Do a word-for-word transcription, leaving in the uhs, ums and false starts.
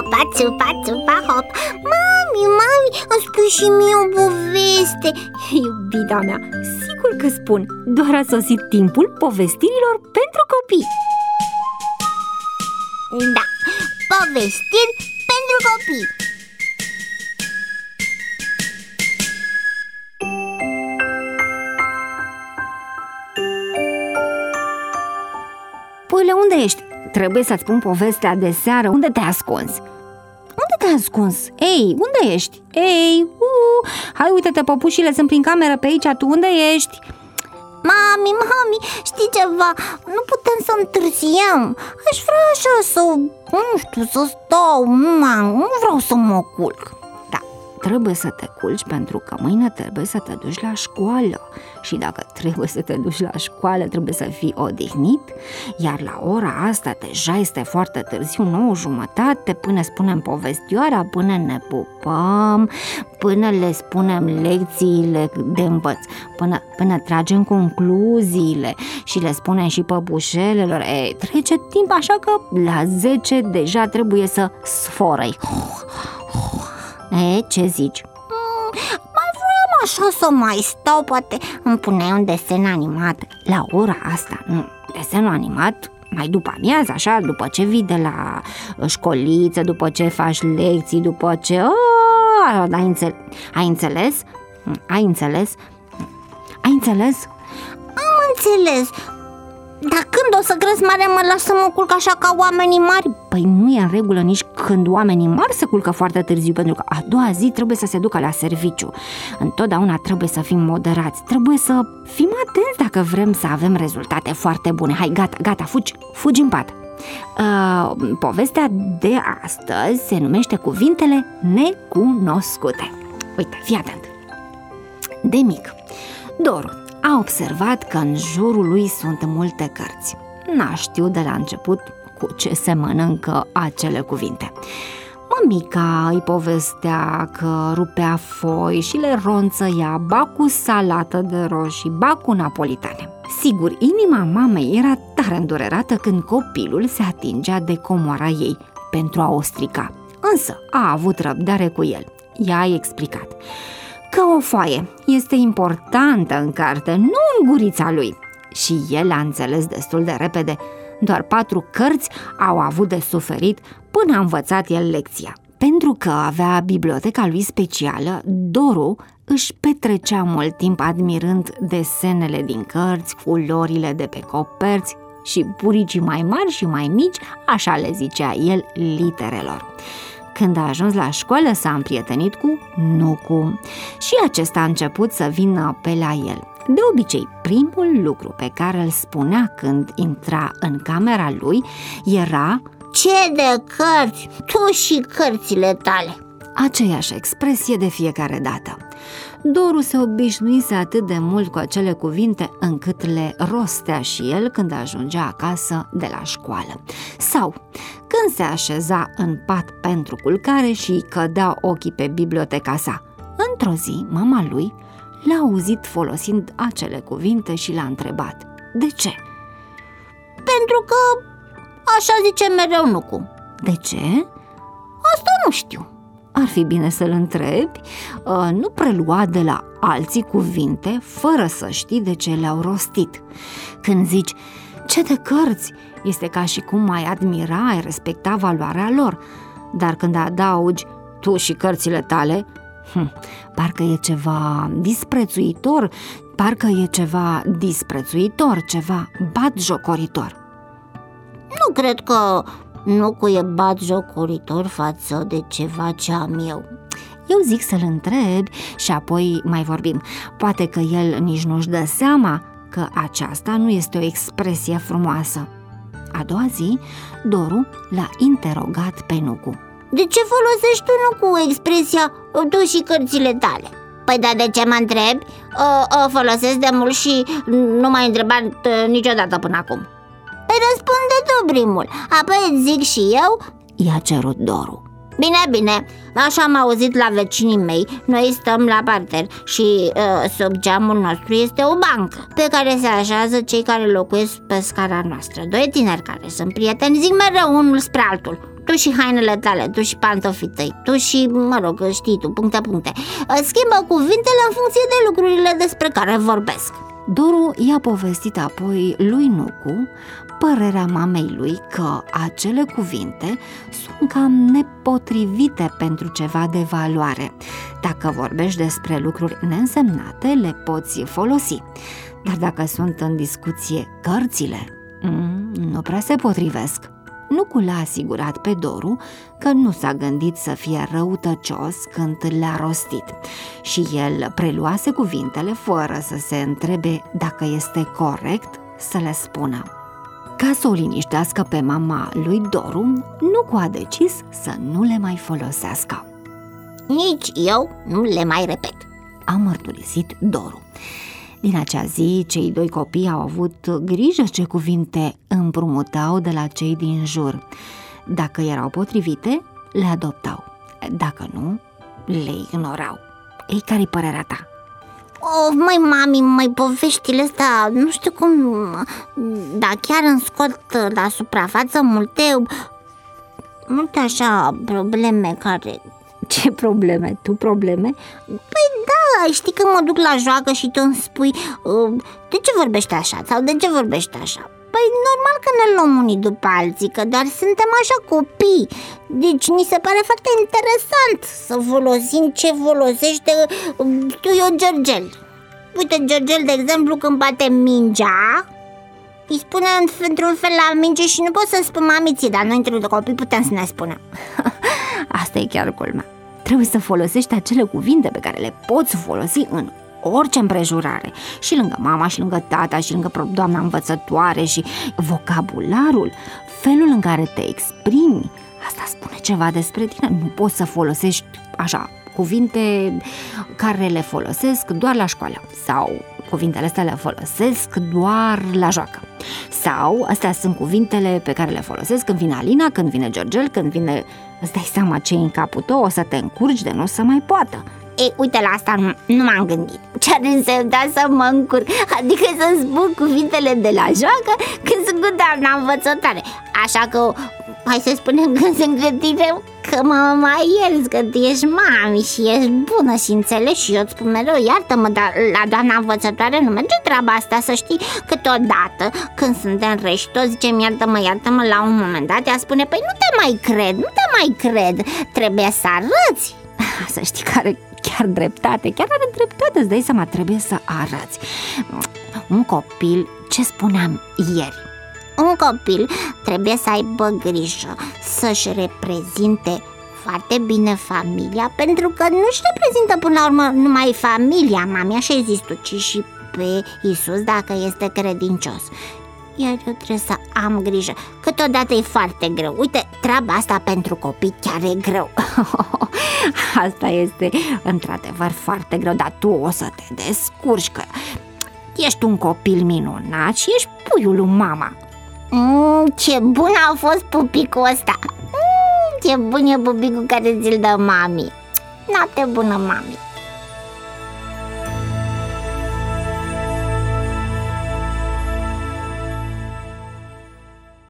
țupa, țupa, țupa, hop. Mami, mami, îmi spui și mie o poveste. Iubita mea, sigur că spun. Doar a sosit timpul povestirilor pentru copii. Da, povestiri pentru copii. Păi, unde ești? Trebuie să-ți spun povestea de seară. Unde te-ai ascuns? Unde te-ai ascuns? Ei, unde ești? Ei, uh, hai, uite-te, păpușile sunt prin cameră pe aici. Tu unde ești? Mami, mami, știi ceva? Nu putem să întârziem. Aș vrea așa să, nu știu, să stau. Nu vreau să mă culc. Da, trebuie să te culci pentru că mâine trebuie să te duci la școală. Și dacă trebuie să te duci la școală, trebuie să fii odihnit. Iar la ora asta deja este foarte târziu, nouă jumătate, până spunem povestioara, până ne pupăm, până le spunem lecțiile de învăț, până, până tragem concluziile și le spunem și păpușelelor. E, trece timp, așa că la zece deja trebuie să sforăi. E, ce zici? Așa să mai stau, poate îmi puneai un desen animat. La ora asta, nu, desenul animat mai după amiază, așa, după ce vii de la școliță, după ce faci lecții, după ce... Oh, ai, înțeles? ai înțeles? Ai înțeles? Ai înțeles? Am înțeles. Dar când o să crezi mare mă las să mă culc așa ca oamenii mari? Păi nu e în regulă nici când oamenii mari se culcă foarte târziu, pentru că a doua zi trebuie să se ducă la serviciu. Întotdeauna trebuie să fim moderați, trebuie să fim atenți dacă vrem să avem rezultate foarte bune. Hai, gata, gata, fugi, fugi în pat. uh, Povestea de astăzi se numește Cuvintele necunoscute. Uite, fii atent. De mic, Doru a observat că în jurul lui sunt multe cărți. N-a știut de la început cu ce se mănâncă acele cuvinte. Mămica îi povestea că rupea foi și le ronțăia, ba cu salată de roșii, ba cu napolitane. Sigur, inima mamei era tare îndurerată când copilul se atingea de comoara ei pentru a o strica. Însă a avut răbdare cu el. Ea a explicat că o foaie este importantă în carte, nu în gurița lui. Și el a înțeles destul de repede. Doar patru cărți au avut de suferit până a învățat el lecția. Pentru că avea biblioteca lui specială, Doru își petrecea mult timp admirând desenele din cărți, culorile de pe coperți și buricii mai mari și mai mici, așa le zicea el, literelor. Când a ajuns la școală, s-a împrietenit cu Nucu și acesta a început să vină pe la el. De obicei, primul lucru pe care îl spunea când intra în camera lui era: ce de cărți, tu și cărțile tale. Aceeași expresie de fiecare dată. Doru se obișnuise atât de mult cu acele cuvinte încât le rostea și el când ajungea acasă de la școală. Sau când se așeza în pat pentru culcare și îi cădeau ochii pe biblioteca sa. Într-o zi, mama lui l-a auzit folosind acele cuvinte și l-a întrebat: de ce? Pentru că așa zice mereu Nucu. De ce? Asta nu știu. Ar fi bine să-l întrebi. Nu prelua de la alții cuvinte fără să știi de ce le-au rostit. Când zici ce de cărți, este ca și cum ai admira, ai respecta valoarea lor. Dar când adaugi tu și cărțile tale, hm, parcă e ceva disprețuitor, parcă e ceva disprețuitor, ceva batjocoritor. Nu cred că Nucu e batjocoritor față de ceva ce am eu. Eu zic să-l întrebi și apoi mai vorbim. Poate că el nici nu-și dă seama că aceasta nu este o expresie frumoasă. A doua zi, Doru l-a interogat pe Nucu. De ce folosești tu, Nucu, expresia tu și cărțile tale? Păi da, de ce mă întrebi? O, o folosesc de mult și nu m-ai întrebat niciodată până acum. Păi răspunde tu primul, apoi îți zic și eu. I-a cerut Doru. Bine, bine, așa am auzit la vecinii mei. Noi stăm la parter și uh, sub geamul nostru este o bancă pe care se așează cei care locuiesc pe scara noastră. Doi tineri care sunt prieteni zic mereu unul spre altul: Tu și hainele tale, tu și pantofii tăi, tu și, mă rog, știi tu, puncte, puncte. Schimbă cuvintele în funcție de lucrurile despre care vorbesc. Doru i-a povestit apoi lui Nucu părerea mamei lui că acele cuvinte sunt cam nepotrivite pentru ceva de valoare. Dacă vorbești despre lucruri neînsemnate, le poți folosi. Dar dacă sunt în discuție cărțile, nu prea se potrivesc. Nucu l-a asigurat pe Doru că nu s-a gândit să fie răutăcios când le-a rostit și el preluase cuvintele fără să se întrebe dacă este corect să le spună. Ca să o liniștească pe mama lui Doru, Nucu a decis să nu le mai folosească. Nici eu nu le mai repet, a mărturisit Doru. Din acea zi, cei doi copii au avut grijă ce cuvinte împrumutau de la cei din jur. Dacă erau potrivite, le adoptau. Dacă nu, le ignorau. Ei, care-i părerea ta? Of, măi, mami, măi, poveștile astea, nu știu cum, dar chiar îmi scot la suprafață multe, multe așa probleme care... Ce probleme? Tu probleme? Păi da, știi când mă duc la joacă și tu îmi spui de ce vorbești așa sau de ce vorbești așa? Păi normal că ne luăm unii după alții, că dar suntem așa copii. Deci mi se pare foarte interesant să folosim ce folosește, știu eu, Georgel. Uite, Georgel, de exemplu, când bate mingea, îi spune într-un fel la minge și nu pot să spun mamiții, dar noi între copii putem să ne spunem. Asta e chiar culmea. Trebuie să folosești acele cuvinte pe care le poți folosi în orice împrejurare. Și lângă mama, și lângă tata, și lângă doamna învățătoare. Și vocabularul, felul în care te exprimi, asta spune ceva despre tine. Nu poți să folosești așa cuvinte care le folosesc doar la școală, sau cuvintele astea le folosesc doar la joacă, sau astea sunt cuvintele pe care le folosesc când vine Alina, când vine Georgel, când vine... Îți dai seama ce în capul tău, o să te încurci de nu o să mai poată. Ei, uite, la asta nu, nu m-am gândit. Ce-ar însemna să mă încurc? Adică să spun cuvintele de la joacă când sunt cu doamna învățătoare. Așa că hai să spunem când sunt cu tine că mă mai ierți, că tu ești mami și ești bună și înțelegi și eu îți spun mereu iartă-mă, dar la doamna învățătoare nu merge treaba asta, să știi. Câteodată când suntem reși, toți zicem iartă-mă, iartă-mă, la un moment dat ea spune păi nu te mai cred, nu te mai cred, trebuie să arăți. Să știi că are chiar dreptate, chiar are dreptate, îți dai seama, trebuie să arăți. Un copil, ce spuneam ieri, un copil trebuie să aibă grijă să-și reprezinte foarte bine familia, pentru că nu-și reprezintă până la urmă numai familia, mami, așa ai zis tu, ci și pe Iisus dacă este credincios. Iar eu trebuie să am grijă. Câteodată e foarte greu. Uite, treaba asta pentru copii chiar e greu. Asta este într-adevăr foarte greu, dar tu o să te descurci, că ești un copil minunat și ești puiul lui mama. Mm, ce bun a fost pupicul ăsta. Mm, ce bun e pupicul care ți-l dă mami. Noapte bună, mami.